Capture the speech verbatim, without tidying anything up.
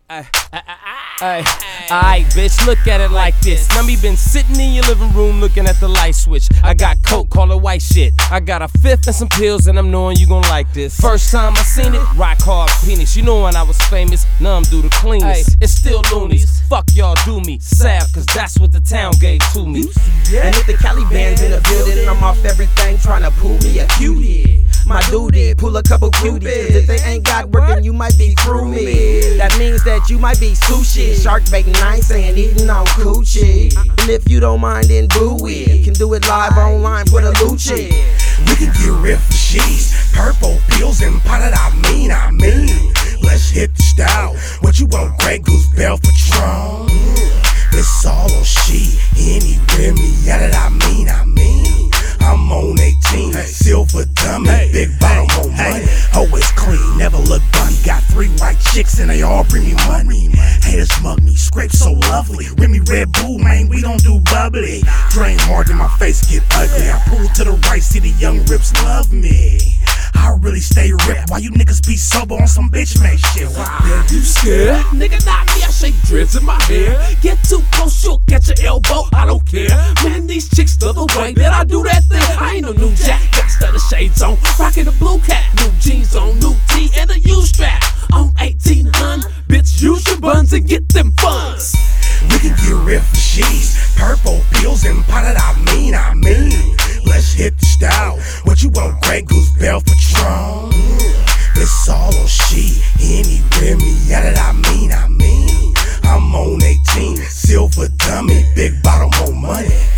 Ay, alright, bitch, look at it like this. Now me been sitting in your living room looking at the light switch. I got coke, call it white shit. I got a fifth and some pills, and I'm knowing you gon' like this. First time I seen it, rock hard penis. You know when I was famous, now I'm do the cleanest. Ay, it's still loonies. Fuck y'all, do me. Salve, cause that's what the town gave to me. And if the Cali band's in the building, I'm off everything trying to pull me a cutie. My dude did pull a couple cuties, cause if they ain't got work, then you might be through me. That means that you might be sushi, shark bait, and I ain't saying eating on coochie. And if you don't mind, then boo it. Can do it live online for the Lucci. We can get real for sheets, purple pills and potted. I mean, I mean, let's hit the style. What you want, Grey Goose, Bell Patron? It's all on she, any Remy. Yeah, that I mean, I mean. I'm on eighteen, hey. Silver dummy, hey. Big bottle, more money. Always clean, never look bunny. Got three white chicks and they all bring me money. Haters mug me, scrape so lovely. Remy Red Bull, man, we don't do bubbly. Drain hard and my face get ugly. I pull to the right, see the young rips love me. I really stay ripped while you niggas be sober on some bitch made shit. Wow. Yeah, you scared? Nigga, not me, I shake dreads in my hair. Get too close, you'll catch your elbow, I don't care. Man, these chicks love the way that I do that thing. I ain't no new jack, got stutter shades on. Rockin' a blue cap, new jeans on, new tee and a U-strap. On eighteen hundred, bitch, use your buns and get them funds. We can get real for sheets, purple pills and potted. I mean, I mean. Let's hit the style. What you want, Grey Goose, Bell Patron? It's all on she, any Remy. Yeah, that I mean, I mean. I'm on eighteen, silver dummy, big bottle, more money.